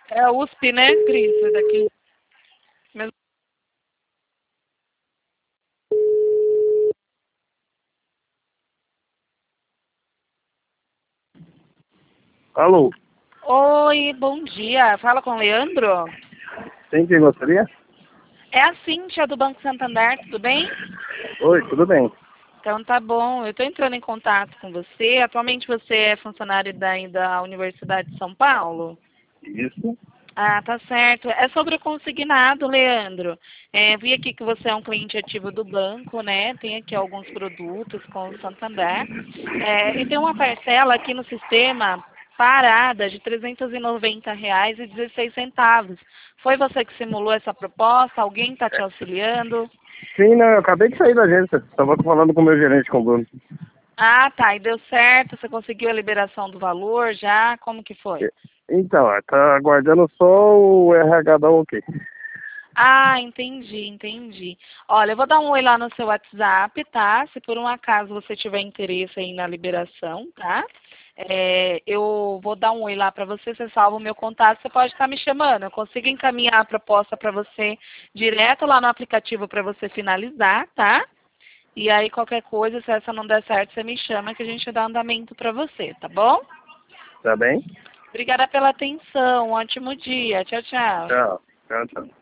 É a USP, né, Cris? Esse daqui. Mesmo- Alô, Oi, bom dia. Fala com o Leandro? tem quem gostaria? É a Cíntia do Banco Santander, tudo bem? Oi, tudo bem? Então tá bom. Eu estou entrando em contato com você. Atualmente você é funcionário da Universidade de São Paulo? Isso. Ah, tá certo. É sobre o consignado, Leandro. Vi aqui que você é um cliente ativo do banco, né? Tem aqui alguns produtos com o Santander. E tem uma parcela aqui no sistema parada de R$ 390,16. Foi você que simulou essa proposta? Alguém está te auxiliando? Sim, não, eu acabei de sair da agência. Estava falando com o meu gerente, com o Bruno. Ah, tá. E deu certo? Você conseguiu a liberação do valor já? Como que foi? Então, tá aguardando só o RH dar o ok. Ah, entendi, entendi. Olha, eu vou dar um oi lá no seu WhatsApp, tá? Se por um acaso você tiver interesse aí na liberação, tá? Eu vou dar um oi lá para você, você salva o meu contato, você pode estar me chamando. Eu consigo encaminhar a proposta para você direto lá no aplicativo para você finalizar, tá? E aí qualquer coisa, se essa não der certo, você me chama que a gente dá andamento para você, tá bom? Tá bem? Obrigada pela atenção, um ótimo dia. Tchau, tchau. Tchau. Tchau, tchau.